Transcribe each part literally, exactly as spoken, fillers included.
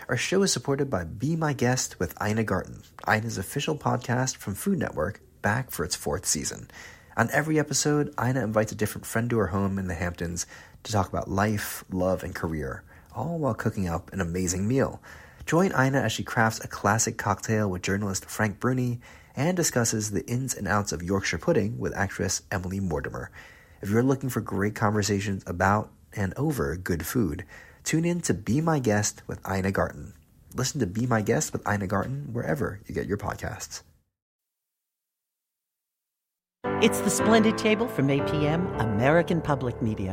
Our show is supported by Be My Guest with Ina Garten, Ina's official podcast from Food Network, back for its fourth season. On every episode, Ina invites a different friend to her home in the Hamptons to talk about life, love, and career, all while cooking up an amazing meal. Join Ina as she crafts a classic cocktail with journalist Frank Bruni and discusses the ins and outs of Yorkshire pudding with actress Emily Mortimer. If you're looking for great conversations about and over good food, tune in to Be My Guest with Ina Garten. Listen to Be My Guest with Ina Garten wherever you get your podcasts. It's The Splendid Table from A P M, American Public Media.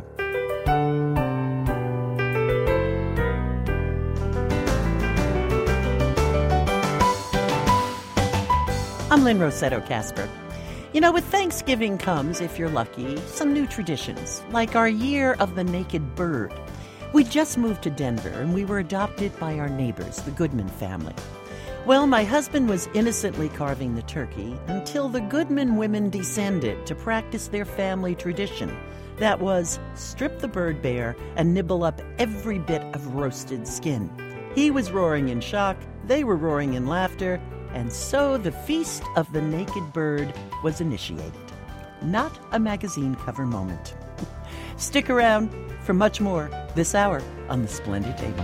I'm Lynn Rossetto Kasper. You know, with Thanksgiving comes, if you're lucky, some new traditions, like our Year of the Naked Bird. We just moved to Denver, and we were adopted by our neighbors, the Goodman family. Well, my husband was innocently carving the turkey until the Goodman women descended to practice their family tradition. That was strip the bird bare and nibble up every bit of roasted skin. He was roaring in shock, they were roaring in laughter, and so the Feast of the Naked Bird was initiated. Not a magazine cover moment. Stick around for much more this hour on The Splendid Table.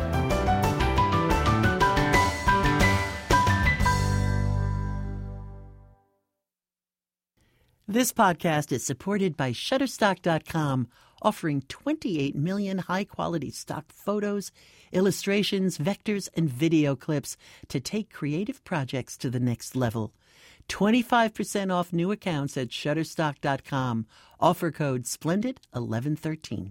This podcast is supported by Shutterstock dot com, offering twenty-eight million high-quality stock photos, illustrations, vectors, and video clips to take creative projects to the next level. twenty-five percent off new accounts at Shutterstock dot com. Offer code Splendid eleven thirteen.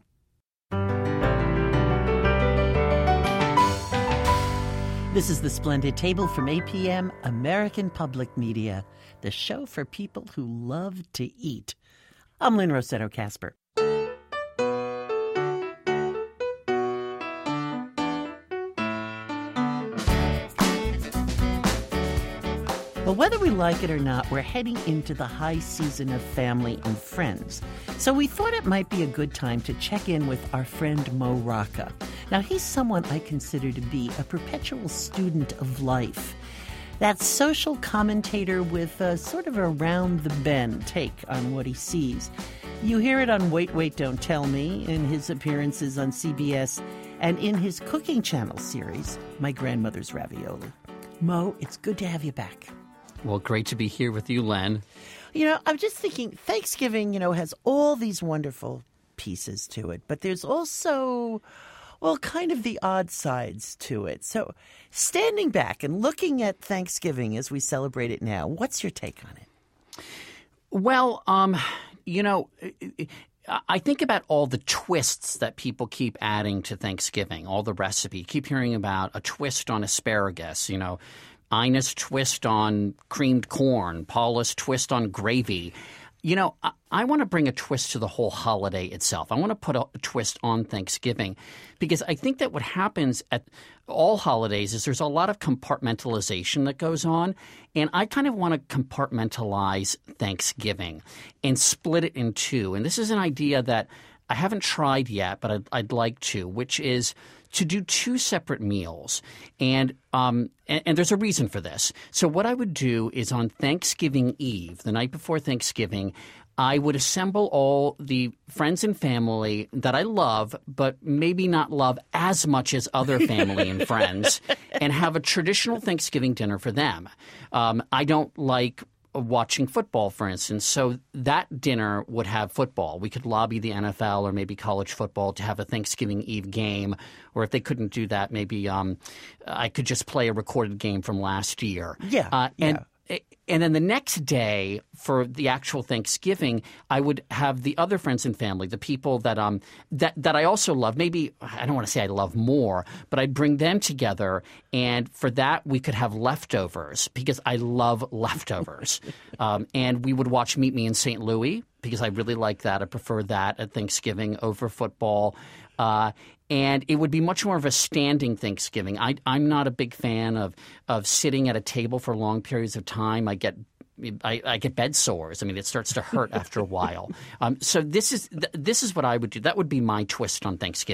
This is The Splendid Table from A P M, American Public Media, the show for people who love to eat. I'm Lynn Rossetto Kasper. But whether we like it or not, we're heading into the high season of family and friends. So we thought it might be a good time to check in with our friend Mo Rocca. Now, he's someone I consider to be a perpetual student of life. That social commentator with a sort of a round-the-bend take on what he sees. You hear it on Wait, Wait, Don't Tell Me, in his appearances on C B S, and in his Cooking Channel series, My Grandmother's Ravioli. Mo, it's good to have you back. Well, great to be here with you, Len. You know, I'm just thinking Thanksgiving, you know, has all these wonderful pieces to it, but there's also, well, kind of the odd sides to it. So standing back and looking at Thanksgiving as we celebrate it now, what's your take on it? Well, um, you know, I think about all the twists that people keep adding to Thanksgiving, all the recipe. You keep hearing about a twist on asparagus, you know, Ina's twist on creamed corn, Paula's twist on gravy. You know, I, I want to bring a twist to the whole holiday itself. I want to put a, a twist on Thanksgiving because I think that what happens at all holidays is there's a lot of compartmentalization that goes on, and I kind of want to compartmentalize Thanksgiving and split it in two. And this is an idea that I haven't tried yet, but I'd, I'd like to, which is to do two separate meals. And, um, and and there's a reason for this. So what I would do is on Thanksgiving Eve, the night before Thanksgiving, I would assemble all the friends and family that I love, but maybe not love as much as other family and friends, and have a traditional Thanksgiving dinner for them. Um, I don't like watching football, for instance. So that dinner would have football. We could lobby the N F L or maybe college football to have a Thanksgiving Eve game. Or if they couldn't do that, maybe um, I could just play a recorded game from last year. Yeah. Uh, and, yeah. And then the next day for the actual Thanksgiving, I would have the other friends and family, the people that um that, that I also love. Maybe I don't want to say I love more, but I'd bring them together. And for that, we could have leftovers because I love leftovers. um, and we would watch Meet Me in Saint Louis because I really like that. I prefer that at Thanksgiving over football. Uh, and it would be much more of a standing Thanksgiving. I, I'm not a big fan of of sitting at a table for long periods of time. I get I, I get bed sores. I mean, it starts to hurt after a while. Um, so this is th- this is what I would do. That would be my twist on Thanksgiving.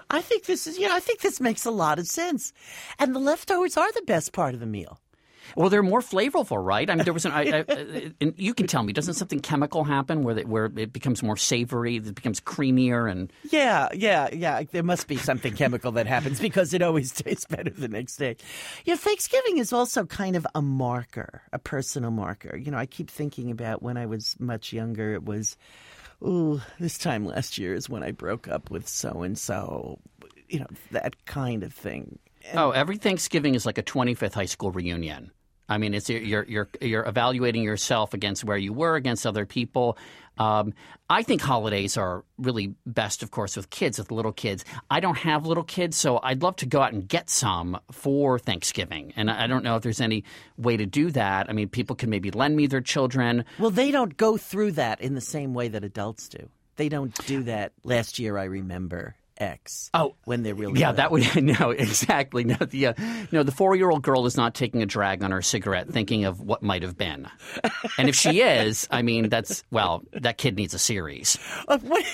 I think this is, you know, I think this makes a lot of sense. And the leftovers are the best part of the meal. Well, they're more flavorful, right? I mean, there was an. I, I, and you can tell me, doesn't something chemical happen where they, where it becomes more savory, it becomes creamier, and yeah, yeah, yeah. There must be something chemical that happens because it always tastes better the next day. You know, Thanksgiving is also kind of a marker, a personal marker. You know, I keep thinking about when I was much younger. It was, ooh, this time last year is when I broke up with so and so. You know, that kind of thing. And oh, every Thanksgiving is like a twenty-fifth high school reunion. I mean, it's you're you're you're evaluating yourself against where you were, against other people. Um, I think holidays are really best, of course, with kids, with little kids. I don't have little kids, so I'd love to go out and get some for Thanksgiving. And I don't know if there's any way to do that. I mean, people can maybe lend me their children. Well, they don't go through that in the same way that adults do. They don't do that. Last year, I remember. X. Oh, when they're really yeah, loud. that would no exactly no the uh, no the four year old girl is not taking a drag on her cigarette, thinking of what might have been, and if she is, I mean that's well, that kid needs a series. Uh, what,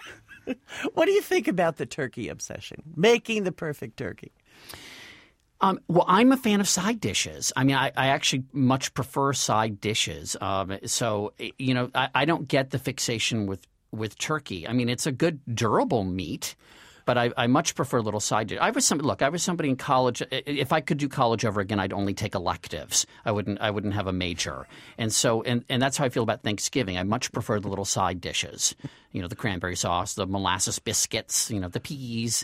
what do you think about the turkey obsession? Making the perfect turkey. Um, well, I'm a fan of side dishes. I mean, I, I actually much prefer side dishes. Um, so you know, I, I don't get the fixation with. with turkey. I mean, it's a good durable meat, but I, I much prefer little side dish. I was some look. I was somebody in college. If I could do college over again, I'd only take electives. I wouldn't. I wouldn't have a major. And so, and, and that's how I feel about Thanksgiving. I much prefer the little side dishes. You know, the cranberry sauce, the molasses biscuits. You know, the peas.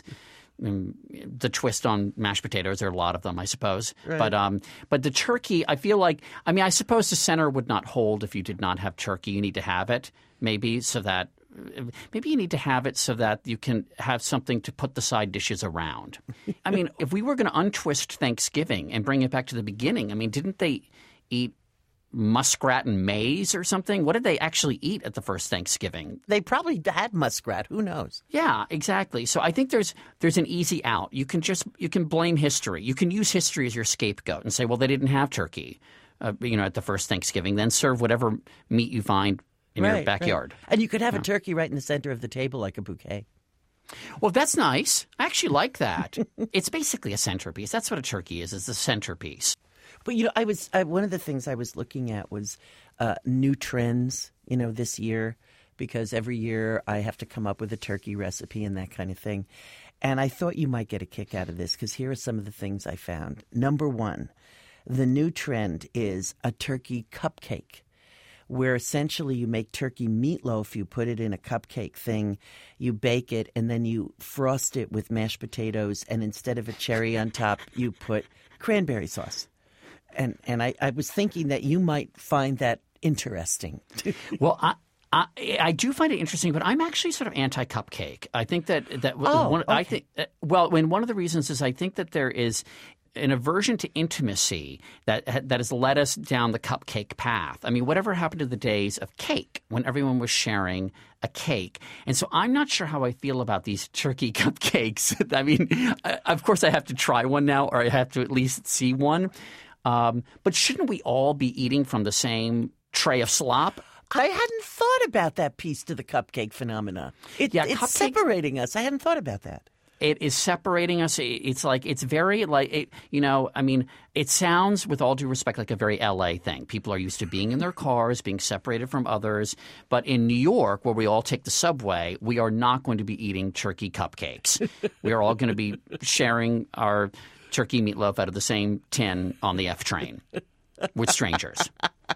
The twist on mashed potatoes. There are a lot of them, I suppose. Right. But um, but the turkey, I feel like. I mean, I suppose the center would not hold if you did not have turkey. You need to have it, maybe, so that. Maybe you need to have it so that you can have something to put the side dishes around. I mean, if we were going to untwist Thanksgiving and bring it back to the beginning, I mean, didn't they eat muskrat and maize or something? What did they actually eat at the first Thanksgiving? They probably had muskrat. Who knows? Yeah, exactly. So I think there's there's an easy out. You can just you can blame history. You can use history as your scapegoat and say, well, they didn't have turkey, uh, you know, at the first Thanksgiving. Then serve whatever meat you find in right, your backyard. Right. And you could have yeah. a turkey right in the center of the table like a bouquet. Well, that's nice. I actually like that. It's basically a centerpiece. That's what a turkey is, is the centerpiece. But, you know, I was I, one of the things I was looking at was uh, new trends, you know, this year, because every year I have to come up with a turkey recipe and that kind of thing. And I thought you might get a kick out of this because here are some of the things I found. Number one, the new trend is a turkey cupcake, where essentially you make turkey meatloaf, you put it in a cupcake thing, you bake it, and then you frost it with mashed potatoes, and instead of a cherry on top, you put cranberry sauce. And and I, I was thinking that you might find that interesting. Well, I, I I do find it interesting, but I'm actually sort of anti-cupcake. I think that that oh, one, okay. I think well, when one of the reasons is I think that there is an aversion to intimacy that that has led us down the cupcake path. I mean, whatever happened to the days of cake when everyone was sharing a cake? And so I'm not sure how I feel about these turkey cupcakes. I mean, I, of course I have to try one now, or I have to at least see one. Um, but shouldn't we all be eating from the same tray of slop? I hadn't thought about that piece to the cupcake phenomena. It, Yeah, it's cupcakes- separating us. I hadn't thought about that. It is separating us. It's like it's very like it, you know. I mean, it sounds, with all due respect, like a very L A thing. People are used to being in their cars, being separated from others. But in New York, where we all take the subway, we are not going to be eating turkey cupcakes. We are all going to be sharing our turkey meatloaf out of the same tin on the F train with strangers.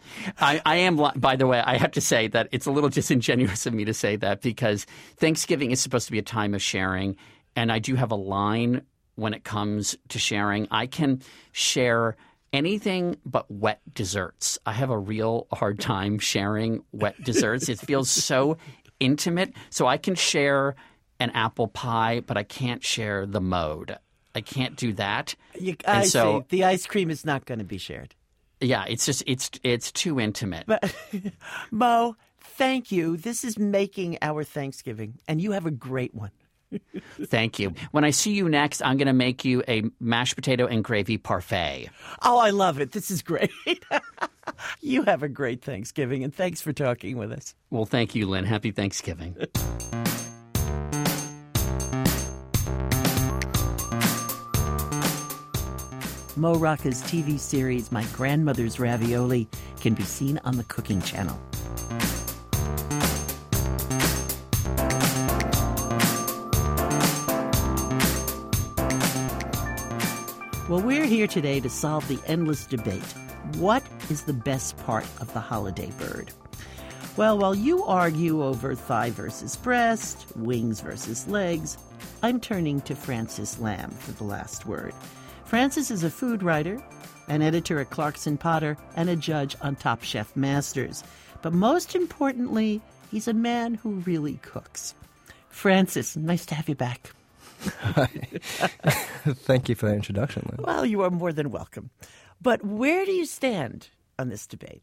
I, I am, by the way, I have to say that it's a little disingenuous of me to say that because Thanksgiving is supposed to be a time of sharing. And I do have a line when it comes to sharing. I can share anything but wet desserts. I have a real hard time sharing wet desserts. It feels so intimate. So I can share an apple pie, but I can't share the mode. I can't do that. You, I And so- see. The ice cream is not going to be shared. Yeah, it's just it's it's too intimate. But Mo, thank you. This is making our Thanksgiving, and you have a great one. Thank you. When I see you next, I'm going to make you a mashed potato and gravy parfait. Oh, I love it. This is great. You have a great Thanksgiving, and thanks for talking with us. Well, thank you, Lynn. Happy Thanksgiving. Mo Rocca's T V series, My Grandmother's Ravioli, can be seen on the Cooking Channel. Well, we're here today to solve the endless debate. What is the best part of the holiday bird? Well, while you argue over thigh versus breast, wings versus legs, I'm turning to Francis Lam for the last word. Francis is a food writer, an editor at Clarkson Potter, and a judge on Top Chef Masters. But most importantly, he's a man who really cooks. Francis, nice to have you back. Hi. Thank you for that introduction, Lynn. Well, you are more than welcome. But where do you stand on this debate?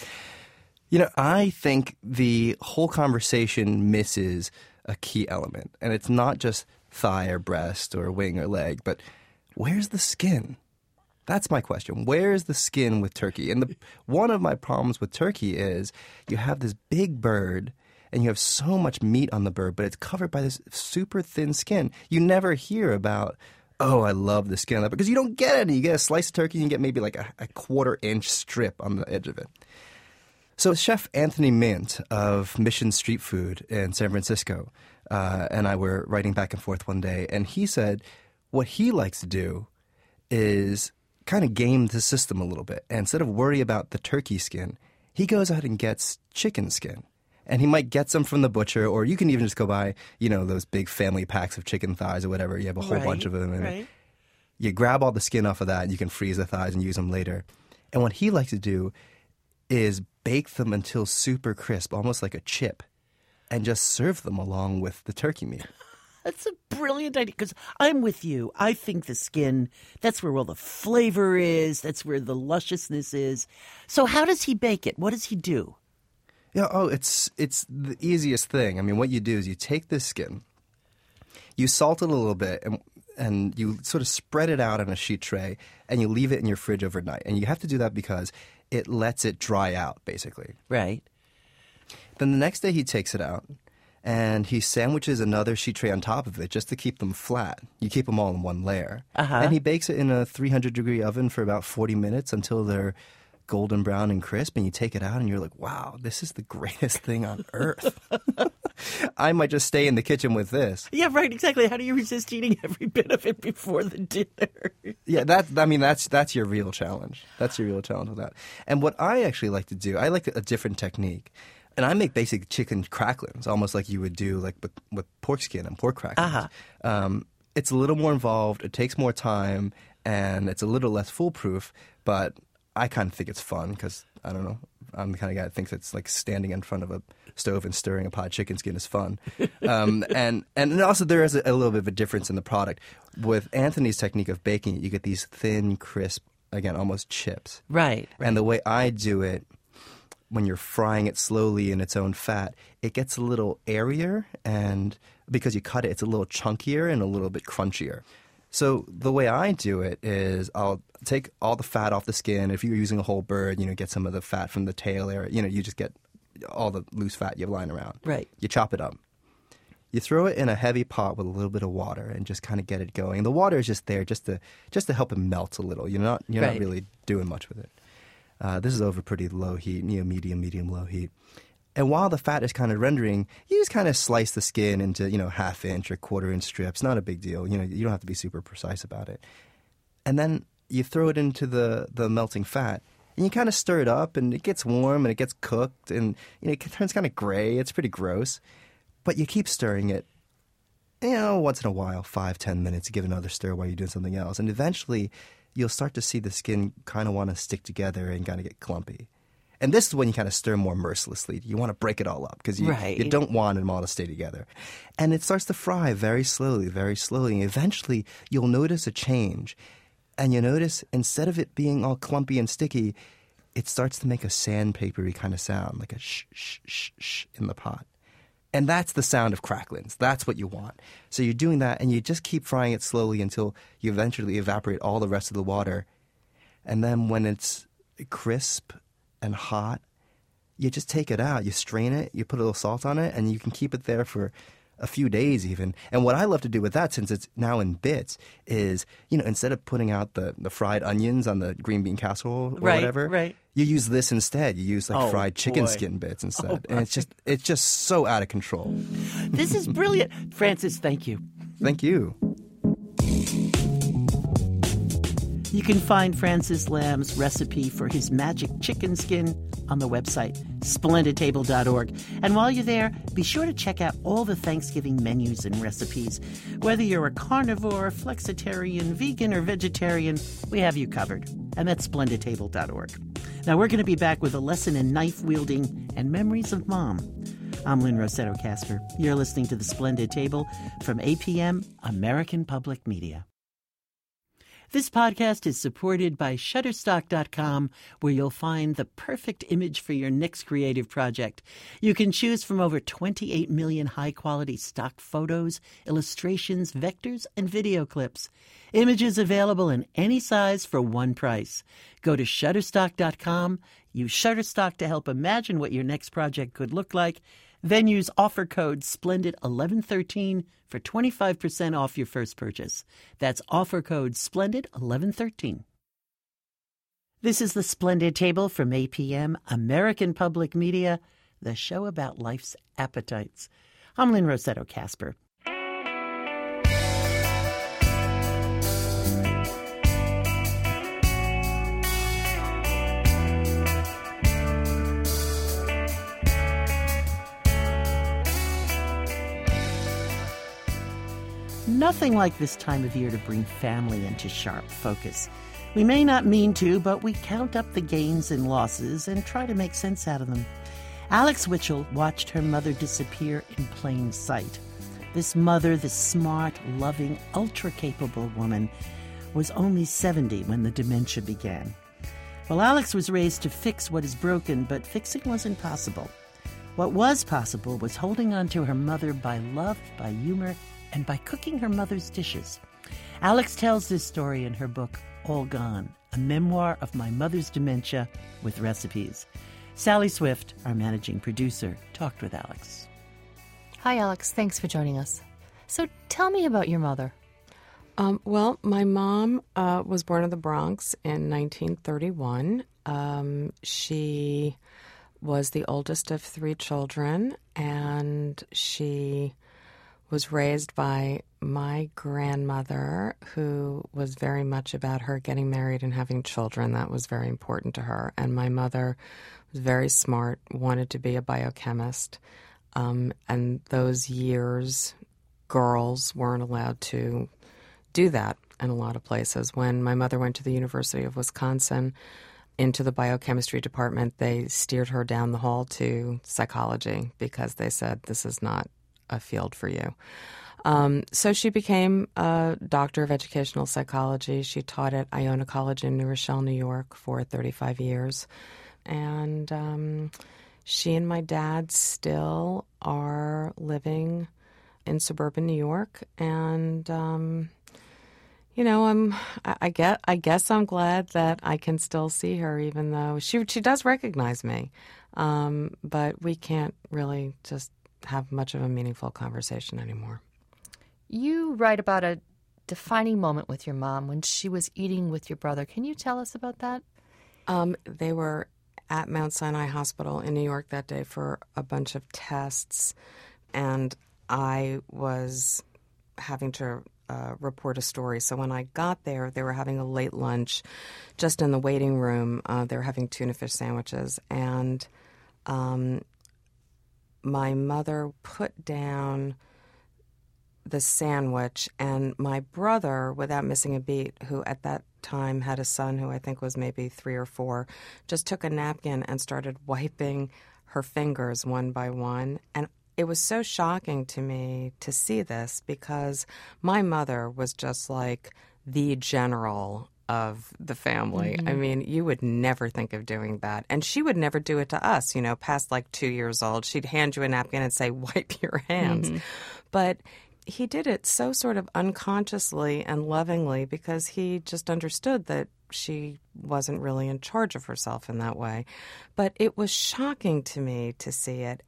You know, I think the whole conversation misses a key element. And it's not just thigh or breast or wing or leg, but where's the skin? That's my question. Where is the skin with turkey? And the, one of my problems with turkey is you have this big bird and you have so much meat on the bird, but it's covered by this super thin skin. You never hear about, oh, I love the skin on that, because you don't get any. You get a slice of turkey and you get maybe like a, a quarter inch strip on the edge of it. So Chef Anthony Mint of Mission Street Food in San Francisco uh, and I were writing back and forth one day, and he said what he likes to do is kind of game the system a little bit. And instead of worry about the turkey skin, he goes out and gets chicken skin. And he might get some from the butcher, or you can even just go buy, you know, those big family packs of chicken thighs or whatever. You have a whole right, bunch of them. And right. you grab all the skin off of that, and you can freeze the thighs and use them later. And what he likes to do is bake them until super crisp, almost like a chip, and just serve them along with the turkey meat. That's a brilliant idea, because I'm with you. I think the skin, that's where all the flavor is. That's where the lusciousness is. So how does he bake it? What does he do? Yeah, oh, it's it's the easiest thing. I mean, what you do is you take this skin, you salt it a little bit, and and you sort of spread it out on a sheet tray, and you leave it in your fridge overnight. And you have to do that because it lets it dry out, basically. Right. Then the next day he takes it out, and he sandwiches another sheet tray on top of it just to keep them flat. You keep them all in one layer. Uh-huh. And he bakes it in a three hundred degree oven for about forty minutes until they're golden brown and crisp, and you take it out and you're like, wow, this is the greatest thing on earth. I might just stay in the kitchen with this. Yeah, right, exactly. How do you resist eating every bit of it before the dinner? Yeah, that I mean, that's that's your real challenge. That's your real challenge with that. And what I actually like to do, I like a different technique. And I make basic chicken cracklings, almost like you would do like with, with pork skin and pork cracklings. Uh-huh. Um, it's a little more involved, it takes more time, and it's a little less foolproof, but I kind of think it's fun because, I don't know, I'm the kind of guy that thinks it's like standing in front of a stove and stirring a pot of chicken skin is fun. Um, and, and also there is a, a little bit of a difference in the product. With Anthony's technique of baking it, you get these thin, crisp, again, almost chips. Right, right. And the way I do it, when you're frying it slowly in its own fat, it gets a little airier, and because you cut it, it's a little chunkier and a little bit crunchier. So the way I do it is I'll take all the fat off the skin. If you're using a whole bird, you know, get some of the fat from the tail area. You know, you just get all the loose fat you have lying around. Right. You chop it up. You throw it in a heavy pot with a little bit of water and just kind of get it going. And the water is just there just to just to help it melt a little. You're not you're right. not really doing much with it. Uh, this is over pretty low heat, you know, medium, medium, low heat. And while the fat is kind of rendering, you just kind of slice the skin into, you know, half inch or quarter inch strips. Not a big deal. You know, you don't have to be super precise about it. And then you throw it into the, the melting fat, and you kind of stir it up, and it gets warm, and it gets cooked, and you know, it turns kind of gray. It's pretty gross. But you keep stirring it, you know, once in a while, five, ten minutes, give it another stir while you're doing something else. And eventually, you'll start to see the skin kind of want to stick together and kind of get clumpy. And this is when you kind of stir more mercilessly. You want to break it all up because you, right. you don't want them all to stay together. And it starts to fry very slowly, very slowly. And eventually, you'll notice a change. And you notice, instead of it being all clumpy and sticky, it starts to make a sandpapery kind of sound, like a shh, shh, shh, shh in the pot. And that's the sound of cracklings. That's what you want. So you're doing that, and you just keep frying it slowly until you eventually evaporate all the rest of the water. And then when it's crisp and hot, you just take it out. You strain it, you put a little salt on it, and you can keep it there for a few days even. And what I love to do with that, since it's now in bits, is, you know, instead of putting out the, the fried onions on the green bean casserole or Right, whatever, right. you use this instead. You use like Oh, fried chicken boy. skin bits instead. Oh, and it's just it's just so out of control. This is brilliant. Francis, thank you. Thank you. You can find Francis Lamb's recipe for his magic chicken skin on the website, splendid table dot org. And while you're there, be sure to check out all the Thanksgiving menus and recipes. Whether you're a carnivore, flexitarian, vegan, or vegetarian, we have you covered. And that's splendid table dot org. Now, we're going to be back with a lesson in knife-wielding and memories of Mom. I'm Lynn Rossetto Kasper. You're listening to The Splendid Table from A P M, American Public Media. This podcast is supported by Shutterstock dot com, where you'll find the perfect image for your next creative project. You can choose from over twenty-eight million high-quality stock photos, illustrations, vectors, and video clips. Images available in any size for one price. Go to Shutterstock dot com, use Shutterstock to help imagine what your next project could look like, then use offer code splendid eleven thirteen for twenty-five percent off your first purchase. That's offer code splendid eleven thirteen. This is the Splendid Table from A P M, American Public Media, the show about life's appetites. I'm Lynn Rossetto Kasper. Nothing like this time of year to bring family into sharp focus. We may not mean to, but we count up the gains and losses and try to make sense out of them. Alex Witchell watched her mother disappear in plain sight. This mother, this smart, loving, ultra-capable woman, was only seventy when the dementia began. Well, Alex was raised to fix what is broken, but fixing wasn't possible. What was possible was holding on to her mother by love, by humor, and by cooking her mother's dishes. Alex tells this story in her book, All Gone, a memoir of my mother's dementia with recipes. Sally Swift, our managing producer, talked with Alex. Hi, Alex. Thanks for joining us. So tell me about your mother. Um, well, my mom uh, was born in the Bronx in nineteen thirty-one. Um, she was the oldest of three children, and she was raised by my grandmother, who was very much about her getting married and having children. That was very important to her. And my mother was very smart, wanted to be a biochemist. Um, and those years, girls weren't allowed to do that in a lot of places. When my mother went to the University of Wisconsin into the biochemistry department, they steered her down the hall to psychology because they said, this is not a field for you. Um, so she became a doctor of educational psychology. She taught at Iona College in New Rochelle, New York for thirty-five years. And um, she and my dad still are living in suburban New York. And, um, you know, I'm, I, I, get, I guess I'm glad that I can still see her, even though she, she does recognize me. Um, but we can't really just have much of a meaningful conversation anymore. You write about a defining moment with your mom when she was eating with your brother. Can you tell us about that? Um, they were at Mount Sinai Hospital in New York that day for a bunch of tests, and I was having to uh, report a story. So when I got there, they were having a late lunch just in the waiting room. Uh, they were having tuna fish sandwiches, and um, my mother put down the sandwich, and my brother, without missing a beat, who at that time had a son who I think was maybe three or four, just took a napkin and started wiping her fingers one by one. And it was so shocking to me to see this because my mother was just like the general of the family. Mm-hmm. I mean, you would never think of doing that. And she would never do it to us, you know, past like two years old. She'd hand you a napkin and say, wipe your hands. Mm-hmm. But he did it so sort of unconsciously and lovingly because he just understood that she wasn't really in charge of herself in that way. But it was shocking to me to see it.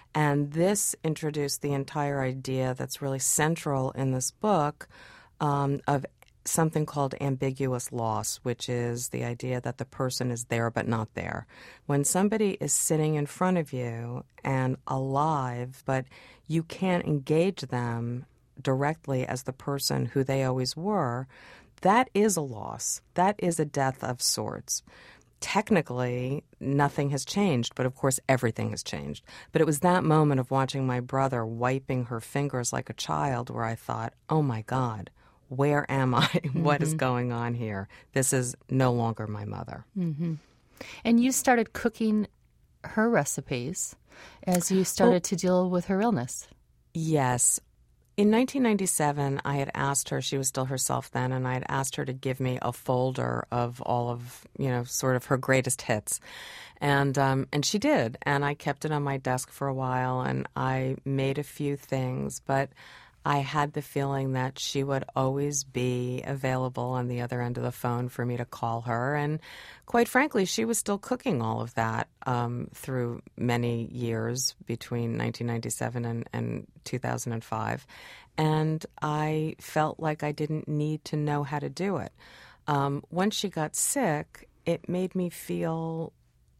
And this introduced the entire idea that's really central in this book um, of something called ambiguous loss, which is the idea that the person is there but not there. When somebody is sitting in front of you and alive, but you can't engage them directly as the person who they always were, that is a loss. That is a death of sorts. Technically, nothing has changed, but of course everything has changed. But it was that moment of watching my brother wiping her fingers like a child where I thought, oh my God, where am I? Mm-hmm. What is going on here? This is no longer my mother. Mm-hmm. And you started cooking her recipes as you started well, to deal with her illness. Yes. In nineteen ninety-seven, I had asked her, she was still herself then, and I had asked her to give me a folder of all of, you know, sort of her greatest hits. And um, and she did. And I kept it on my desk for a while, and I made a few things. But I had the feeling that she would always be available on the other end of the phone for me to call her. And quite frankly, she was still cooking all of that um, through many years between nineteen ninety-seven and, and two thousand five. And I felt like I didn't need to know how to do it. Um, once she got sick, it made me feel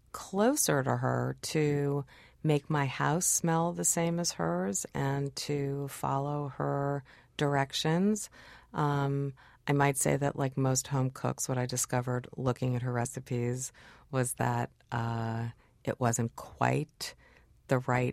closer to her to make my house smell the same as hers and to follow her directions. Um, I might say that, like most home cooks, what I discovered looking at her recipes was that uh, it wasn't quite the right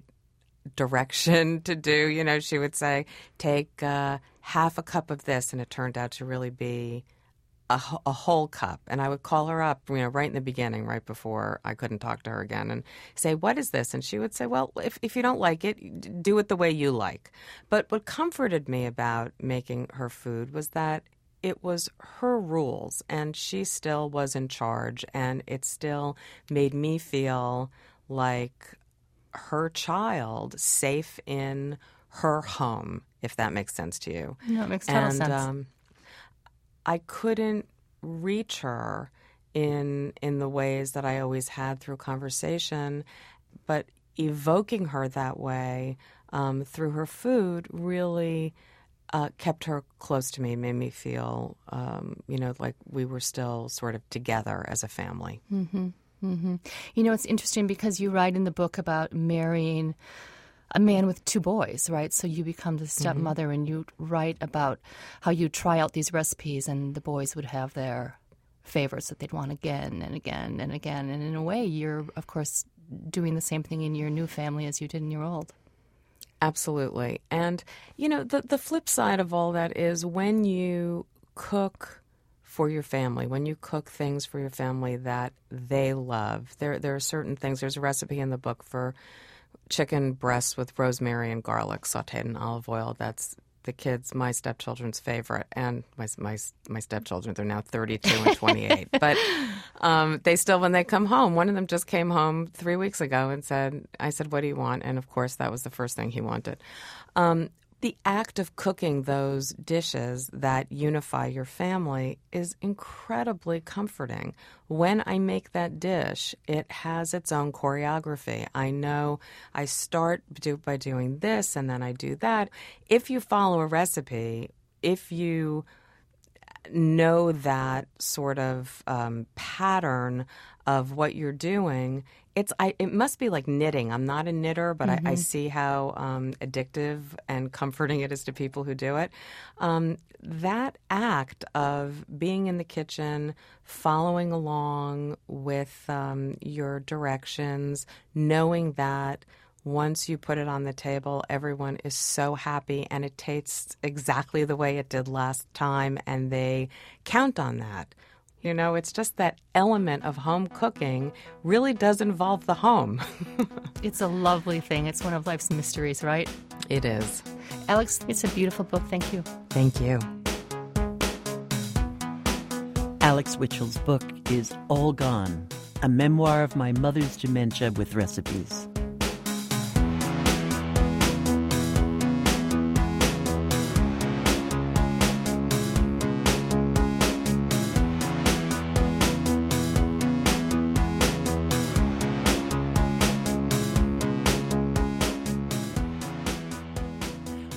direction to do. You know, she would say, take uh, half a cup of this, and it turned out to really be A, a whole cup. And I would call her up, you know, right in the beginning, right before I couldn't talk to her again, and say, what is this? And she would say, well, if, if you don't like it, do it the way you like. But what comforted me about making her food was that it was her rules, and she still was in charge, and it still made me feel like her child, safe in her home, if that makes sense to you. No, it makes total and, sense. Um, I couldn't reach her in in the ways that I always had through conversation, but evoking her that way um, through her food really uh, kept her close to me, made me feel, um, you know, like we were still sort of together as a family. Mm-hmm. Mm-hmm. You know, it's interesting because you write in the book about marrying a man with two boys, right? So you become the stepmother, mm-hmm. and you write about how you try out these recipes and the boys would have their favorites that they'd want again and again and again. And in a way, you're, of course, doing the same thing in your new family as you did in your old. Absolutely. And, you know, the, the flip side of all that is when you cook for your family, when you cook things for your family that they love, there there are certain things. There's a recipe in the book for chicken breasts with rosemary and garlic sauteed in olive oil. That's the kids, my stepchildren's favorite, and my my my stepchildren. They're now thirty-two and twenty-eight. But um, they still, when they come home, one of them just came home three weeks ago and said, I said, what do you want? And of course, that was the first thing he wanted. Um, the act of cooking those dishes that unify your family is incredibly comforting. When I make that dish, it has its own choreography. I know I start do, by doing this, and then I do that. If you follow a recipe, if you know that sort of um, pattern of what you're doing, it's I, it must be like knitting. I'm not a knitter, but mm-hmm. I, I see how um, addictive and comforting it is to people who do it. Um, that act of being in the kitchen, following along with um, your directions, knowing that once you put it on the table, everyone is so happy and it tastes exactly the way it did last time, and they count on that. You know, it's just that element of home cooking really does involve the home. It's a lovely thing. It's one of life's mysteries, right? It is. Alex, it's a beautiful book. Thank you. Thank you. Alex Witchell's book is All Gone, a memoir of my mother's dementia with recipes.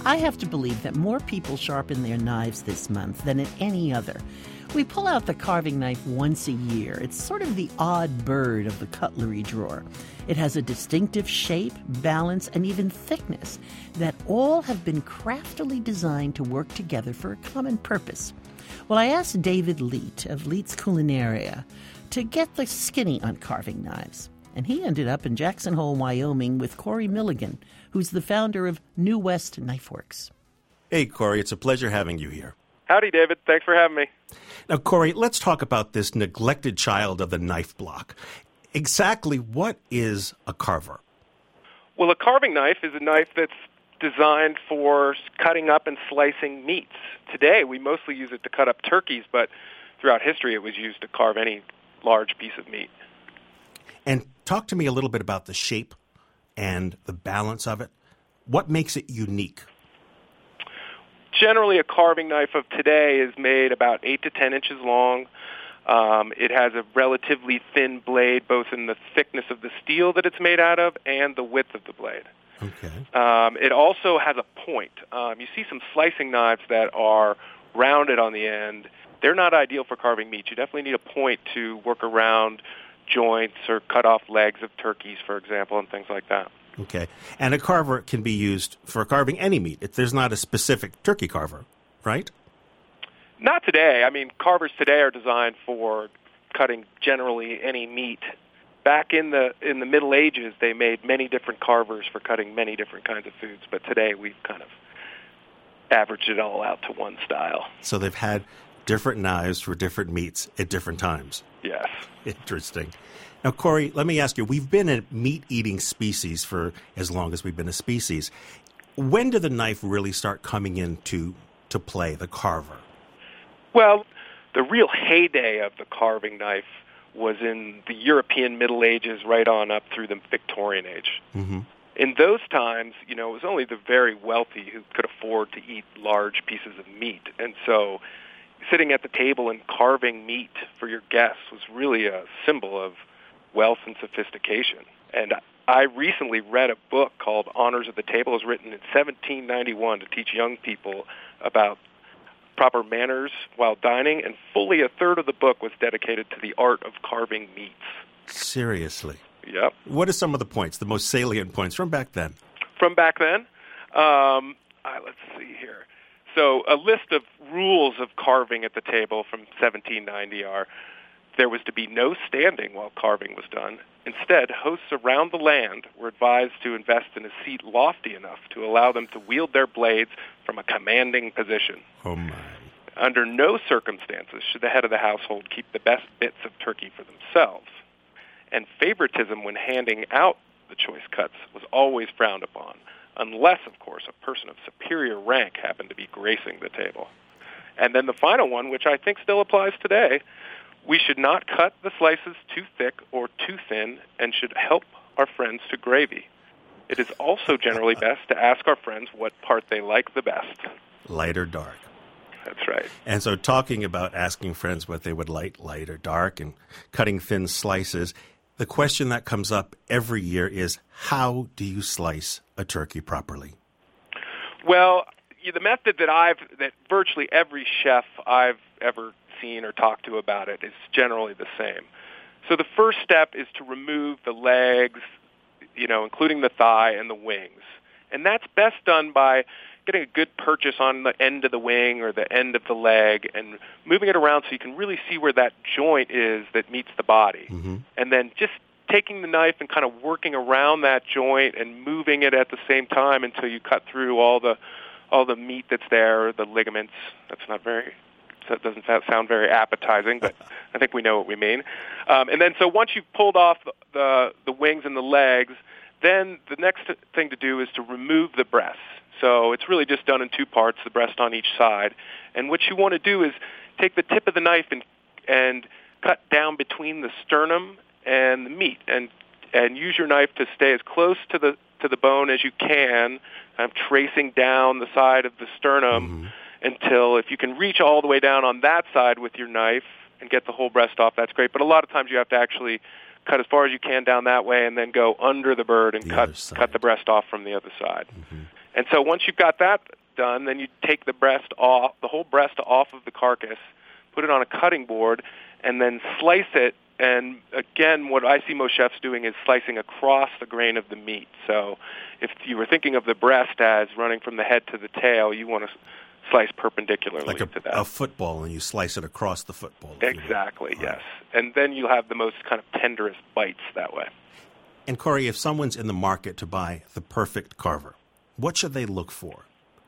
I have to believe that more people sharpen their knives this month than at any other. We pull out the carving knife once a year. It's sort of the odd bird of the cutlery drawer. It has a distinctive shape, balance, and even thickness that all have been craftily designed to work together for a common purpose. Well, I asked David Leet of Leet's Culinaria to get the skinny on carving knives. And he ended up in Jackson Hole, Wyoming with Corey Milligan, who's the founder of New West Knife Works. Hey, Corey, it's a pleasure having you here. Howdy, David. Thanks for having me. Now, Corey, let's talk about this neglected child of the knife block. Exactly what is a carver? Well, a carving knife is a knife that's designed for cutting up and slicing meats. Today, we mostly use it to cut up turkeys, but throughout history, it was used to carve any large piece of meat. And talk to me a little bit about the shape and the balance of it. What makes it unique? Generally, a carving knife of today is made about eight to ten inches long. Um, it has a relatively thin blade, both in the thickness of the steel that it's made out of and the width of the blade. Okay. Um, it also has a point. Um, you see some slicing knives that are rounded on the end. They're not ideal for carving meat. You definitely need a point to work around joints or cut off legs of turkeys, for example, and things like that. Okay. And a carver can be used for carving any meat. If there's not a specific turkey carver, right? Not today. I mean, carvers today are designed for cutting generally any meat. Back in the in the Middle Ages, they made many different carvers for cutting many different kinds of foods, but today we've kind of averaged it all out to one style. So they've had different knives for different meats at different times. Yes. Interesting. Now, Corey, let me ask you, we've been a meat-eating species for as long as we've been a species. When did the knife really start coming into to play, the carver? Well, the real heyday of the carving knife was in the European Middle Ages right on up through the Victorian Age. Mm-hmm. In those times, you know, it was only the very wealthy who could afford to eat large pieces of meat. And so sitting at the table and carving meat for your guests was really a symbol of wealth and sophistication. And I recently read a book called Honors of the Table. It was written in seventeen ninety-one to teach young people about proper manners while dining, and fully a third of the book was dedicated to the art of carving meats. Seriously? Yep. What are some of the points, the most salient points from back then? From back then? Um, uh, let's see here. So a list of rules of carving at the table from seventeen ninety are: there was to be no standing while carving was done. Instead, hosts around the land were advised to invest in a seat lofty enough to allow them to wield their blades from a commanding position. Oh, my. Under no circumstances should the head of the household keep the best bits of turkey for themselves. And favoritism when handing out the choice cuts was always frowned upon, unless, of course, a person of superior rank happened to be gracing the table. And then the final one, which I think still applies today: we should not cut the slices too thick or too thin and should help our friends to gravy. It is also generally best to ask our friends what part they like the best. Light or dark. That's right. And so talking about asking friends what they would like, light or dark, and cutting thin slices, the question that comes up every year is, how do you slice a turkey properly? Well, the method that I've, that virtually every chef I've ever seen or talked to about it is generally the same. So the first step is to remove the legs, you know, including the thigh and the wings. And that's best done by getting a good purchase on the end of the wing or the end of the leg and moving it around so you can really see where that joint is that meets the body. Mm-hmm. And then just taking the knife and kind of working around that joint and moving it at the same time until you cut through all the all the meat that's there, the ligaments. That's not very, that doesn't sound very appetizing, but I think we know what we mean. Um, and then so once you've pulled off the, the, the wings and the legs, then the next thing to do is to remove the breasts. So it's really just done in two parts, the breast on each side. And what you want to do is take the tip of the knife and and cut down between the sternum and the meat, and and use your knife to stay as close to the to the bone as you can, kind of tracing down the side of the sternum mm-hmm. until, if you can reach all the way down on that side with your knife and get the whole breast off, that's great. But a lot of times you have to actually cut as far as you can down that way and then go under the bird and the cut cut the breast off from the other side. Mm-hmm. And so once you've got that done, then you take the breast off, the whole breast off of the carcass, put it on a cutting board, and then slice it. And again, what I see most chefs doing is slicing across the grain of the meat. So if you were thinking of the breast as running from the head to the tail, you want to slice perpendicularly like a, to that. a football, and you slice it across the football. Exactly, yes. Right. And then you'll have the most kind of tenderest bites that way. And Corey, if someone's in the market to buy the perfect carver, what should they look for?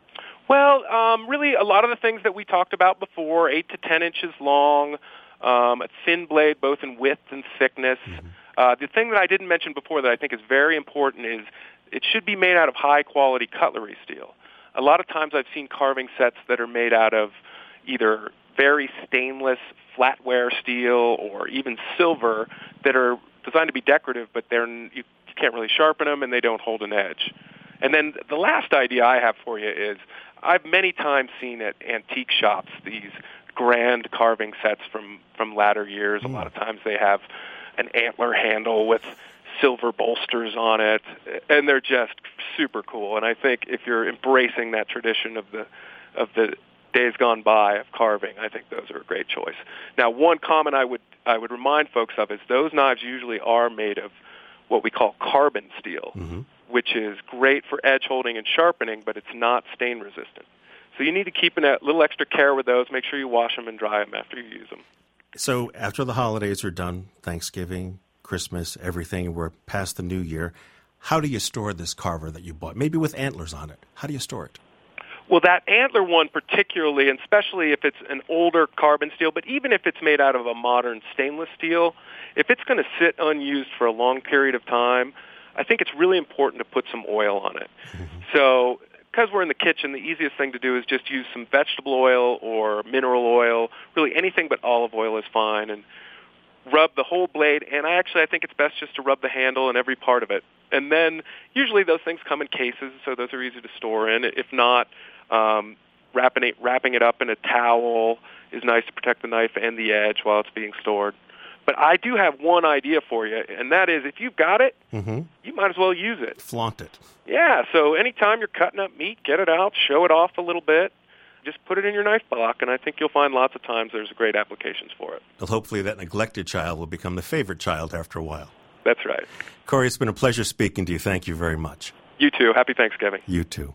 Well, um, really a lot of the things that we talked about before, eight to ten inches long, um, a thin blade both in width and thickness. Mm-hmm. Uh, the thing that I didn't mention before that I think is very important is it should be made out of high-quality cutlery steel. A lot of times I've seen carving sets that are made out of either very stainless flatware steel or even silver that are designed to be decorative, but they're you can't really sharpen them and they don't hold an edge. And then the last idea I have for you is I've many times seen at antique shops these grand carving sets from, from latter years. Mm. A lot of times they have an antler handle with silver bolsters on it, and they're just super cool. And I think if you're embracing that tradition of the of the days gone by of carving, I think those are a great choice. Now, one comment I would I would remind folks of is those knives usually are made of what we call carbon steel, mm-hmm. which is great for edge holding and sharpening, but it's not stain resistant. So you need to keep a little extra care with those. Make sure you wash them and dry them after you use them. So after the holidays are done, Thanksgiving, Christmas, everything, we're past the new year, how do you store this carver that you bought? Maybe with antlers on it. How do you store it? Well, that antler one particularly, and especially if it's an older carbon steel, but even if it's made out of a modern stainless steel, if it's going to sit unused for a long period of time, I think it's really important to put some oil on it. Mm-hmm. So because we're in the kitchen, the easiest thing to do is just use some vegetable oil or mineral oil. Really anything but olive oil is fine, and rub the whole blade. And I actually I think it's best just to rub the handle and every part of it. And then usually those things come in cases, so those are easy to store in. If not, um, wrapping it, wrapping it up in a towel is nice to protect the knife and the edge while it's being stored. But I do have one idea for you, and that is if you've got it, mm-hmm. you might as well use it. Flaunt it. Yeah, so anytime you're cutting up meat, get it out, show it off a little bit. Just put it in your knife block, and I think you'll find lots of times there's great applications for it. Well, hopefully that neglected child will become the favorite child after a while. That's right. Corey, it's been a pleasure speaking to you. Thank you very much. You too. Happy Thanksgiving. You too.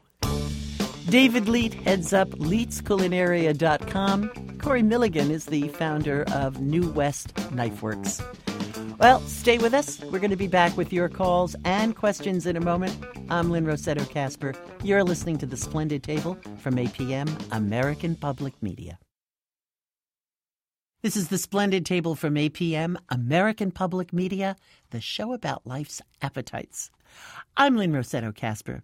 David Leet heads up leets culinaria dot com. Corey Milligan is the founder of New West Knife Works. Well, stay with us. We're going to be back with your calls and questions in a moment. I'm Lynn Rossetto Kasper. You're listening to The Splendid Table from A P M, American Public Media. This is The Splendid Table from A P M, American Public Media, the show about life's appetites. I'm Lynn Rossetto Kasper.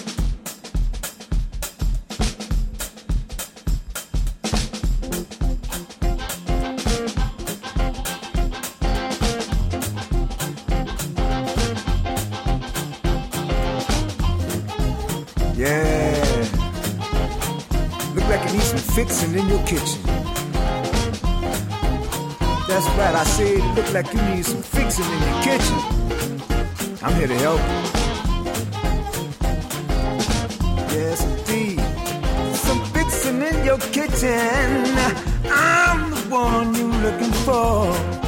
Yeah. Look like you need some fixing in your kitchen. That's right, I said it look like you need some fixing in your kitchen. I'm here to help. Yes, indeed. Some fixing in your kitchen. I'm the one you're looking for.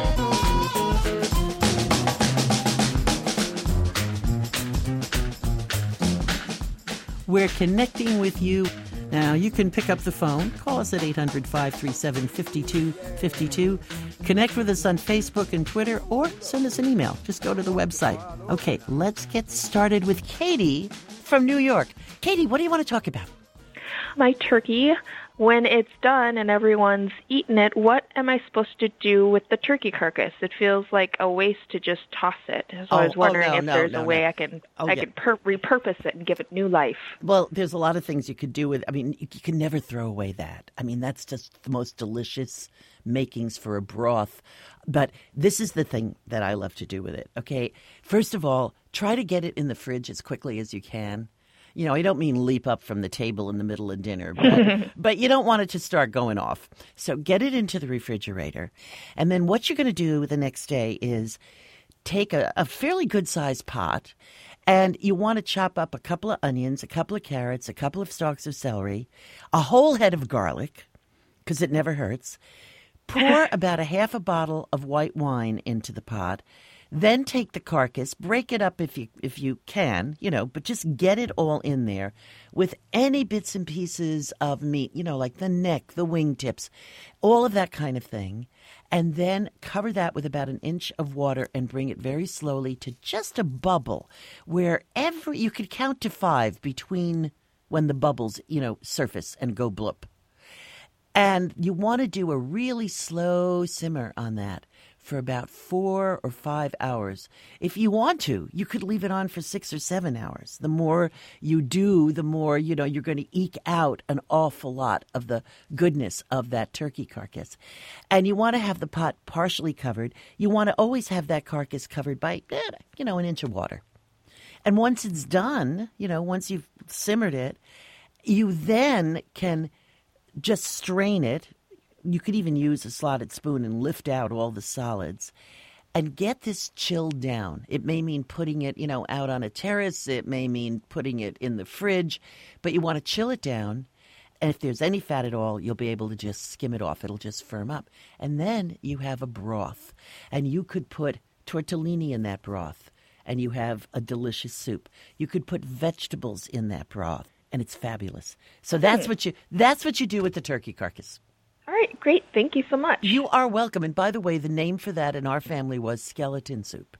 We're connecting with you. Now, you can pick up the phone. Call us at eight hundred, five three seven, five two five two. Connect with us on Facebook and Twitter, or send us an email. Just go to the website. Okay, let's get started with Katie from New York. Katie, what do you want to talk about? My turkey. When it's done and everyone's eaten it, what am I supposed to do with the turkey carcass? It feels like a waste to just toss it. So oh, I was wondering oh, no, if no, there's no, a way no. I can oh, I yeah. can per- repurpose it and give it new life. Well, there's a lot of things you could do with. I mean, you can never throw away that. I mean, that's just the most delicious makings for a broth. But this is the thing that I love to do with it. Okay, first of all, try to get it in the fridge as quickly as you can. You know, I don't mean leap up from the table in the middle of dinner, but, but you don't want it to start going off. So get it into the refrigerator. And then what you're going to do the next day is take a, a fairly good-sized pot, and you want to chop up a couple of onions, a couple of carrots, a couple of stalks of celery, a whole head of garlic, because it never hurts. Pour about a half a bottle of white wine into the pot. Then take the carcass, break it up if you if you can, you know, but just get it all in there with any bits and pieces of meat, you know, like the neck, the wingtips, all of that kind of thing. And then cover that with about an inch of water and bring it very slowly to just a bubble where every you could count to five between when the bubbles, you know, surface and go bloop. And you want to do a really slow simmer on that for about four or five hours. If you want to, you could leave it on for six or seven hours. The more you do, the more, you know, you're going to eke out an awful lot of the goodness of that turkey carcass. And you want to have the pot partially covered. You want to always have that carcass covered by, you know, an inch of water. And once it's done, you know, once you've simmered it, you then can just strain it. You could even use a slotted spoon and lift out all the solids and get this chilled down. It may mean putting it, you know, out on a terrace. It may mean putting it in the fridge, but you want to chill it down. And if there's any fat at all, you'll be able to just skim it off. It'll just firm up. And then you have a broth, and you could put tortellini in that broth, and you have a delicious soup. You could put vegetables in that broth, and it's fabulous. So that's what you that's what you do with the turkey carcass. All right, great. Thank you so much. You are welcome. And by the way, the name for that in our family was skeleton soup.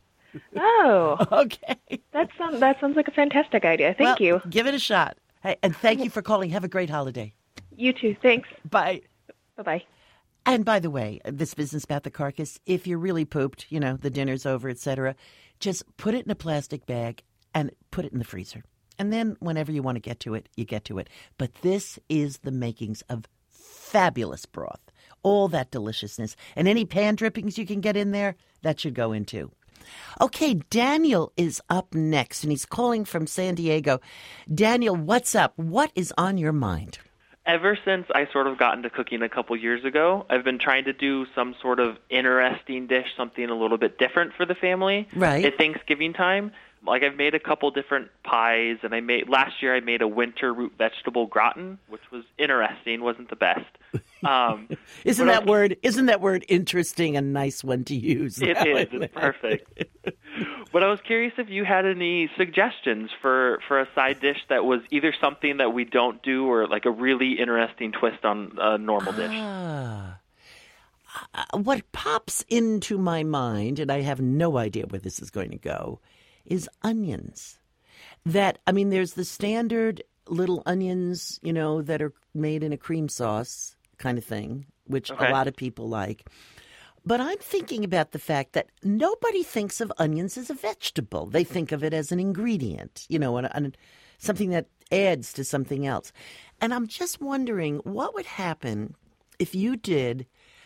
Oh. Okay. That sounds, that sounds like a fantastic idea. Thank well, you. Give it a shot. Hey, and thank you for calling. Have a great holiday. You too. Thanks. Bye. Bye-bye. And by the way, this business about the carcass, if you're really pooped, you know, the dinner's over, et cetera, just put it in a plastic bag and put it in the freezer. And then whenever you want to get to it, you get to it. But this is the makings of fabulous broth, all that deliciousness. And any pan drippings you can get in there, that should go in too. Okay, Daniel is up next, and he's calling from San Diego. Daniel, what's up? What is on your mind? Ever since I sort of got into cooking a couple years ago, I've been trying to do some sort of interesting dish, something a little bit different for the family right. at Thanksgiving time. Like I've made a couple different pies, and I made last year I made a winter root vegetable gratin, which was interesting, wasn't the best. Um, isn't that was, word isn't that word interesting a nice one to use? It is. It's perfect. But I was curious if you had any suggestions for, for a side dish that was either something that we don't do or like a really interesting twist on a normal dish. Ah. Uh, what pops into my mind, and I have no idea where this is going to go, is onions. That, I mean, there's the standard little onions, you know, that are made in a cream sauce kind of thing, which okay. a lot of people like. But I'm thinking about the fact that nobody thinks of onions as a vegetable. They think of it as an ingredient, you know, and, and something that adds to something else. And I'm just wondering what would happen if you did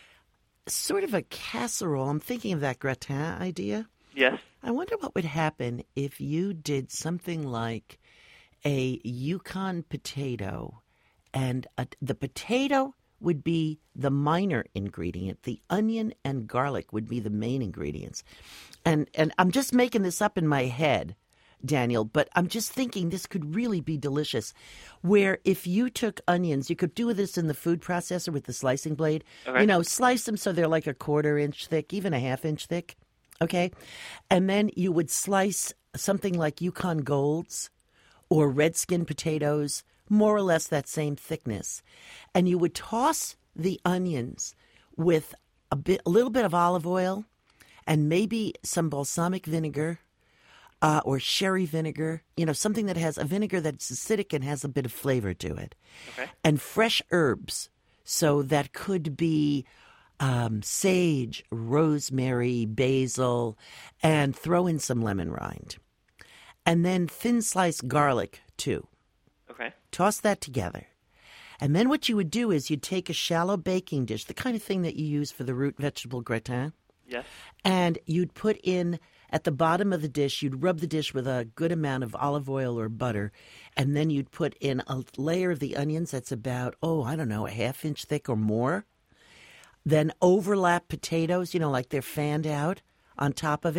sort of a casserole. I'm thinking of that gratin idea. Yes. I wonder what would happen if you did something like a Yukon potato, and a, the potato would be the minor ingredient. The onion and garlic would be the main ingredients. And and I'm just making this up in my head, Daniel, but I'm just thinking this could really be delicious. Where if you took onions, you could do this in the food processor with the slicing blade. Okay. You know, slice them so they're like a quarter inch thick, even a half inch thick. Okay? And then you would slice something like Yukon Golds or Redskin potatoes, more or less that same thickness. And you would toss the onions with a bit, a little bit of olive oil and maybe some balsamic vinegar uh, or sherry vinegar, you know, something that has a vinegar that's acidic and has a bit of flavor to it. Okay. And fresh herbs. So that could be Um, sage, rosemary, basil, and throw in some lemon rind. And then thin sliced garlic, too. Okay. Toss that together. And then what you would do is you'd take a shallow baking dish, the kind of thing that you use for the root vegetable gratin. Yes. And you'd put in, at the bottom of the dish, you'd rub the dish with a good amount of olive oil or butter. And then you'd put in a layer of the onions that's about, oh, I don't know, a half inch thick or more. Then overlap potatoes, you know, like they're fanned out on top of it.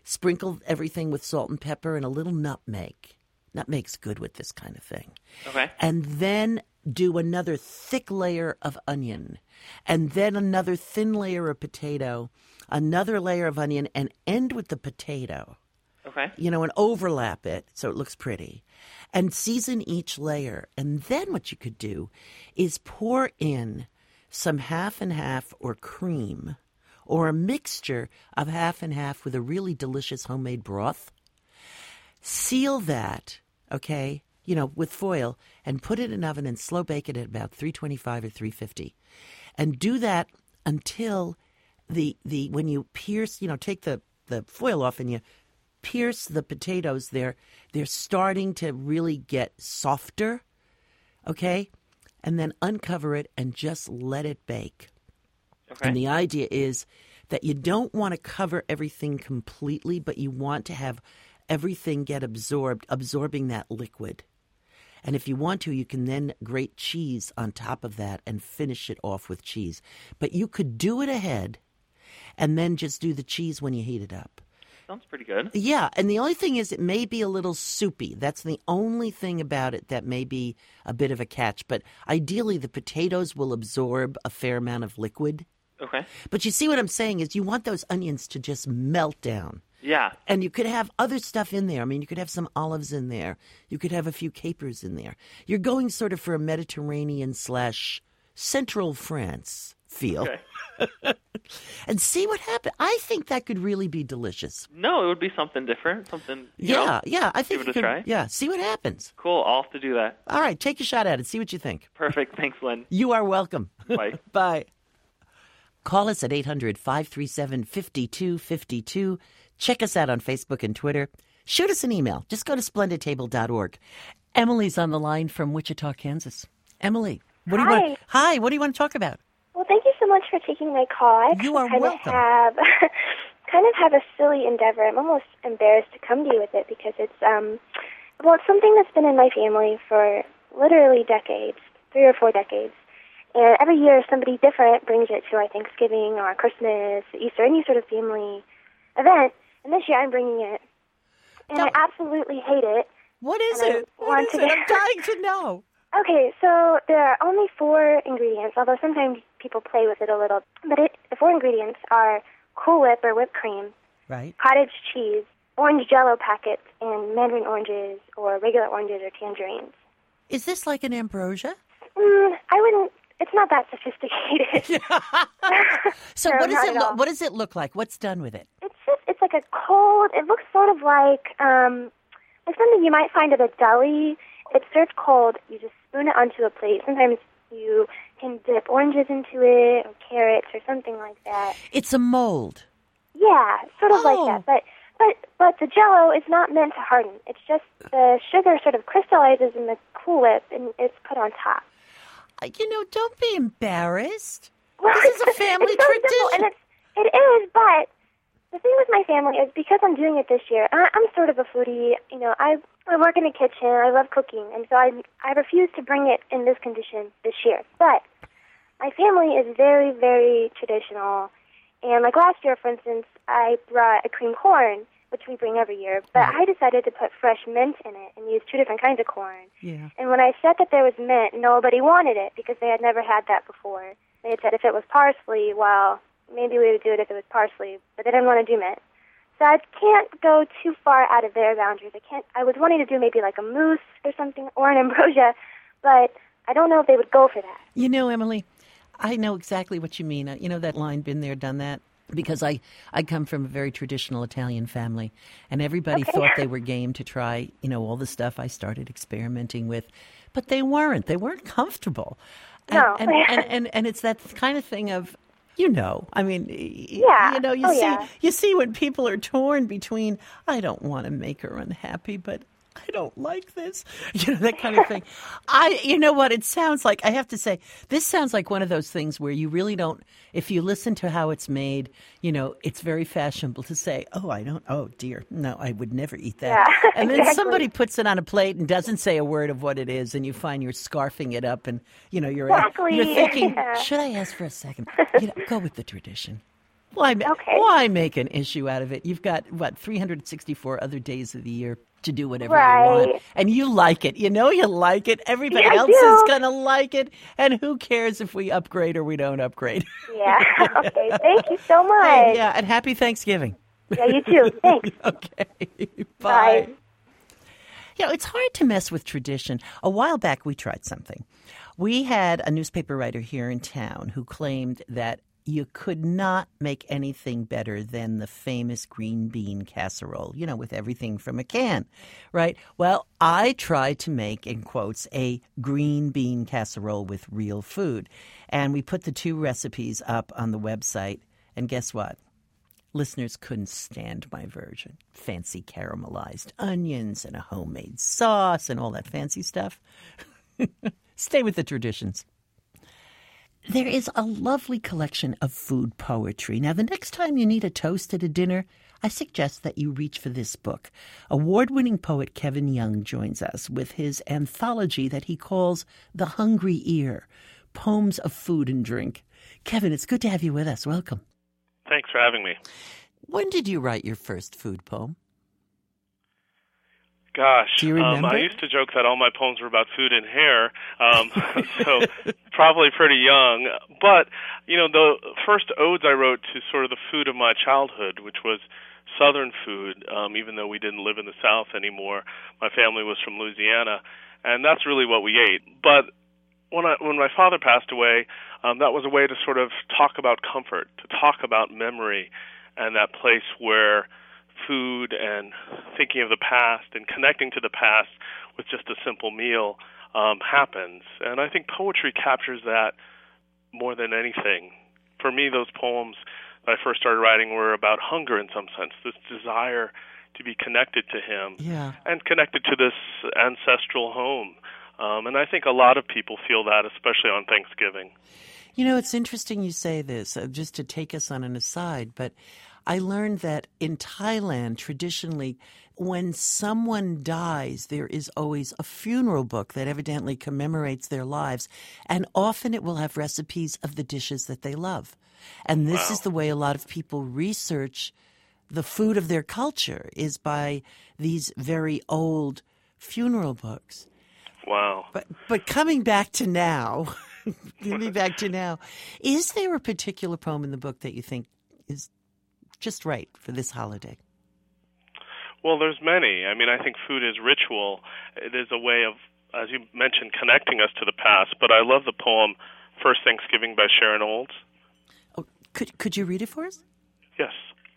Sprinkle everything with salt and pepper and a little nutmeg. Nutmeg's good with this kind of thing. Okay. And then do another thick layer of onion, and then another thin layer of potato, another layer of onion, and end with the potato. Okay. You know, and overlap it so it looks pretty. And season each layer. And then what you could do is pour in some half and half or cream or a mixture of half and half with a really delicious homemade broth. Seal that, okay, you know, with foil and put it in an oven and slow bake it at about three twenty-five or three fifty. And do that until the the when you pierce, you know, take the, the foil off and you pierce the potatoes, they're they're starting to really get softer, okay? And then uncover it and just let it bake. Okay. And the idea is that you don't want to cover everything completely, but you want to have everything get absorbed, absorbing that liquid. And if you want to, you can then grate cheese on top of that and finish it off with cheese. But you could do it ahead and then just do the cheese when you heat it up. Sounds pretty good. Yeah, and the only thing is it may be a little soupy. That's the only thing about it that may be a bit of a catch. But ideally, the potatoes will absorb a fair amount of liquid. Okay. But you see what I'm saying is you want those onions to just melt down. Yeah. And you could have other stuff in there. I mean, you could have some olives in there. You could have a few capers in there. You're going sort of for a Mediterranean slash Central France feel. Okay. And see what happens. I think that could really be delicious. No, it would be something different. Something, you Yeah, know, yeah. I think give you it a could, try. Yeah, see what happens. Cool. I'll have to do that. All right, take a shot at it. See what you think. Perfect. Thanks, Lynn. You are welcome. Bye. Bye. Call us at eight hundred, five three seven, five two five two. Check us out on Facebook and Twitter. Shoot us an email. Just go to splendid table dot org. Emily's on the line from Wichita, Kansas. Emily, what do you Hi. want? Hi, what do you want to talk about? Well, thank you so much for taking my call. I You are kind welcome. Of have, kind of have a silly endeavor. I'm almost embarrassed to come to you with it because it's um, well, it's something that's been in my family for literally decades, three or four decades. And every year somebody different brings it to our Thanksgiving or Christmas, Easter, any sort of family event. And this year I'm bringing it, and Tell- I absolutely hate it. What is And I it? What want is to it? get- I'm dying to know. Okay, so there are only four ingredients, although sometimes people play with it a little. But it, the four ingredients are Cool Whip or whipped cream, Right. cottage cheese, orange Jell-O packets, and mandarin oranges or regular oranges or tangerines. Is this like an ambrosia? Mm, I wouldn't. It's not that sophisticated. So No, what does not it at look? all. What does it look like? What's done with it? It's just. It's like a cold. It looks sort of like um, like something you might find at a deli. It's served cold. You just spoon it onto a plate. Sometimes you can dip oranges into it or carrots or something like that. It's a mold. Yeah, sort of Oh. like that. But but but the Jell-O is not meant to harden. It's just the sugar sort of crystallizes in the Cool Whip and it's put on top. Uh, You know, don't be embarrassed. Well, This is a it's- family it's so simple, tradition. and it's it is. But the thing with my family is because I'm doing it this year. I, I'm sort of a foodie. You know, I I work in the kitchen. I love cooking, and so I I refuse to bring it in this condition this year. But my family is very very traditional, and like last year, for instance, I brought a cream corn, which we bring every year. But I decided to put fresh mint in it and use two different kinds of corn. Yeah. And when I said that there was mint, nobody wanted it because they had never had that before. They had said if it was parsley, well, maybe we would do it if it was parsley, but they didn't want to do mint. So I can't go too far out of their boundaries. I can't. I was wanting to do maybe like a mousse or something, or an ambrosia, but I don't know if they would go for that. You know, Emily, I know exactly what you mean. Uh, You know that line, been there, done that? Because I, I come from a very traditional Italian family, and everybody Okay. thought they were game to try, you know, all the stuff I started experimenting with. But they weren't. They weren't comfortable. And, No. and, and, and, and it's that kind of thing of, you know, I mean, y- Yeah. you know, you Oh, see, yeah. you see when people are torn between, I don't want to make her unhappy, but I don't like this, you know, that kind of thing. I, you know what, it sounds like, I have to say, this sounds like one of those things where you really don't, if you listen to how it's made, you know, it's very fashionable to say, oh, I don't, oh dear, no, I would never eat that. Yeah, and then exactly. somebody puts it on a plate and doesn't say a word of what it is, and you find you're scarfing it up and, you know, you're, Exactly. you're thinking, Yeah. should I ask for a second? You know, go with the tradition. Why, ma- Okay. why make an issue out of it? You've got, what, three hundred sixty-four other days of the year to do whatever Right. you want. And you like it. You know you like it. Everybody Yeah, I else do. is going to like it. And who cares if we upgrade or we don't upgrade? Yeah. Okay. Thank you so much. Hey, yeah, and happy Thanksgiving. Yeah, you too. Thanks. Okay. Bye. Bye. You know, it's hard to mess with tradition. A while back, we tried something. We had a newspaper writer here in town who claimed that you could not make anything better than the famous green bean casserole, you know, with everything from a can, right? Well, I tried to make, in quotes, a green bean casserole with real food. And we put the two recipes up on the website. And guess what? Listeners couldn't stand my version. Fancy caramelized onions and a homemade sauce and all that fancy stuff. Stay with the traditions. There is a lovely collection of food poetry. Now, the next time you need a toast at a dinner, I suggest that you reach for this book. Award-winning poet Kevin Young joins us with his anthology that he calls The Hungry Ear, Poems of Food and Drink. Kevin, it's good to have you with us. Welcome. Thanks for having me. When did you write your first food poem? Gosh, Do you um, remember? I used to joke that all my poems were about food and hair, um, so probably pretty young. But, you know, the first odes I wrote to sort of the food of my childhood, which was Southern food, um, even though we didn't live in the South anymore. My family was from Louisiana, and that's really what we ate. But when I, when my father passed away, um, that was a way to sort of talk about comfort, to talk about memory, and that place where food and thinking of the past and connecting to the past with just a simple meal um, happens. And I think poetry captures that more than anything. For me, those poems that I first started writing were about hunger in some sense, this desire to be connected to him Yeah. and connected to this ancestral home. Um, and I think a lot of people feel that, especially on Thanksgiving. You know, it's interesting you say this, uh, just to take us on an aside, but I learned that in Thailand, traditionally, when someone dies, there is always a funeral book that evidently commemorates their lives, and often it will have recipes of the dishes that they love. And this Wow. is the way a lot of people research the food of their culture, is by these very old funeral books. Wow. But but coming back to now, coming back to now, is there a particular poem in the book that you think is just right for this holiday? Well, there's many. I mean, I think food is ritual. It is a way of, as you mentioned, connecting us to the past. But I love the poem First Thanksgiving by Sharon Olds. Oh, could could you read it for us? Yes.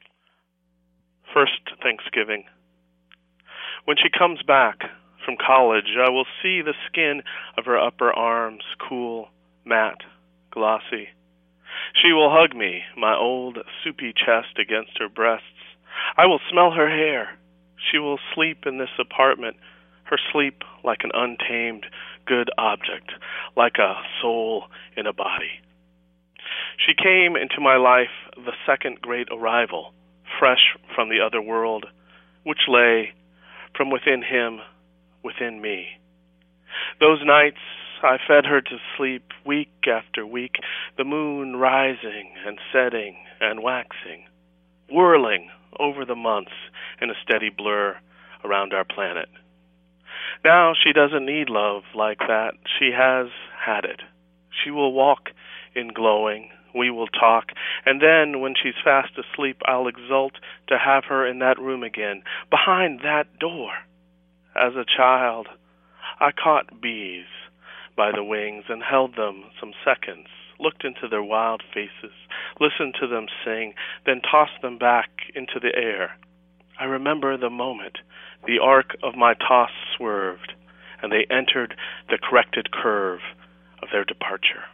First Thanksgiving. When she comes back from college, I will see the skin of her upper arms cool, matte, glossy. She will hug me, my old soupy chest against her breasts. I will smell her hair. She will sleep in this apartment, her sleep like an untamed, good object, like a soul in a body. She came into my life the second great arrival, fresh from the other world, which lay from within him, within me. Those nights I fed her to sleep week after week, the moon rising and setting and waxing, whirling over the months in a steady blur around our planet. Now she doesn't need love like that. She has had it. She will walk in glowing. We will talk. And then when she's fast asleep, I'll exult to have her in that room again, behind that door. As a child, I caught bees by the wings and held them some seconds, looked into their wild faces, listened to them sing, then tossed them back into the air. I remember the moment the arc of my toss swerved, and they entered the corrected curve of their departure.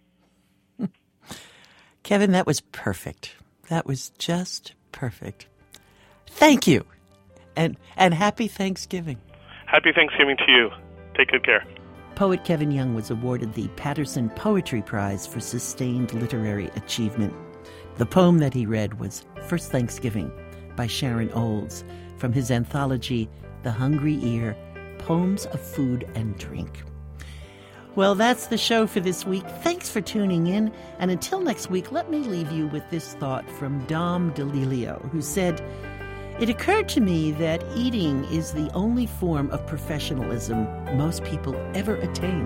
Kevin, that was perfect. That was just perfect. Thank you. And and happy Thanksgiving. Happy Thanksgiving to you. Take good care. Poet Kevin Young was awarded the Patterson Poetry Prize for Sustained Literary Achievement. The poem that he read was First Thanksgiving by Sharon Olds from his anthology, The Hungry Ear, Poems of Food and Drink. Well, that's the show for this week. Thanks for tuning in. And until next week, let me leave you with this thought from Dom DeLilio, who said, "It occurred to me that eating is the only form of professionalism most people ever attain."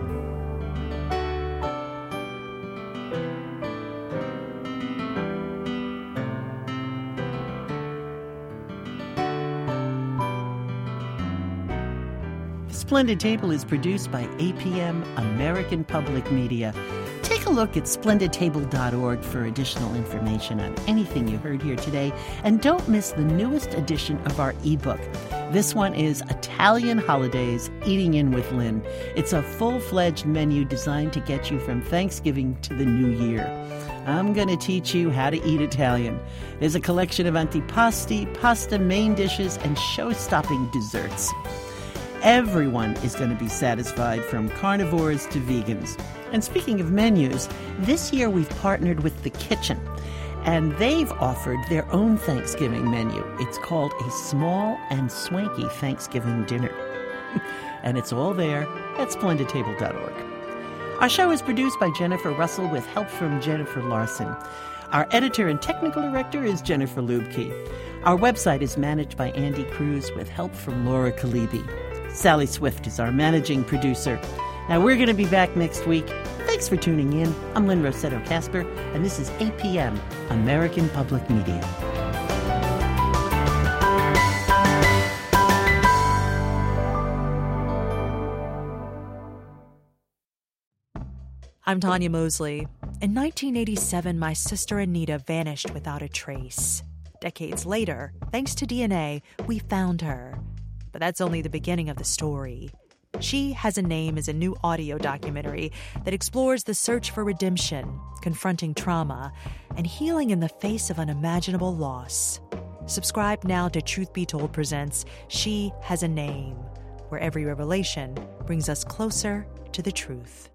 Splendid Table is produced by A P M, American Public Media. Take a look at splendid table dot org for additional information on anything you heard here today. And don't miss the newest edition of our ebook. This one is Italian Holidays, Eating In with Lynn. It's a full-fledged menu designed to get you from Thanksgiving to the New Year. I'm going to teach you how to eat Italian. There's a collection of antipasti, pasta main dishes, and show-stopping desserts. Everyone is going to be satisfied, from carnivores to vegans. And speaking of menus, this year we've partnered with The Kitchen, and they've offered their own Thanksgiving menu. It's called a Small and Swanky Thanksgiving Dinner. And it's all there at splendid table dot org. Our show is produced by Jennifer Russell with help from Jennifer Larson. Our editor and technical director is Jennifer Lubke. Our website is managed by Andy Cruz with help from Laura Kalibi. Sally Swift is our managing producer. Now, we're going to be back next week. Thanks for tuning in. I'm Lynn Rossetto Kasper, and this is A P M, American Public Media. I'm Tanya Mosley. In nineteen eighty-seven, my sister Anita vanished without a trace. Decades later, thanks to D N A, we found her. But that's only the beginning of the story. She Has a Name is a new audio documentary that explores the search for redemption, confronting trauma, and healing in the face of unimaginable loss. Subscribe now to Truth Be Told presents She Has a Name, where every revelation brings us closer to the truth.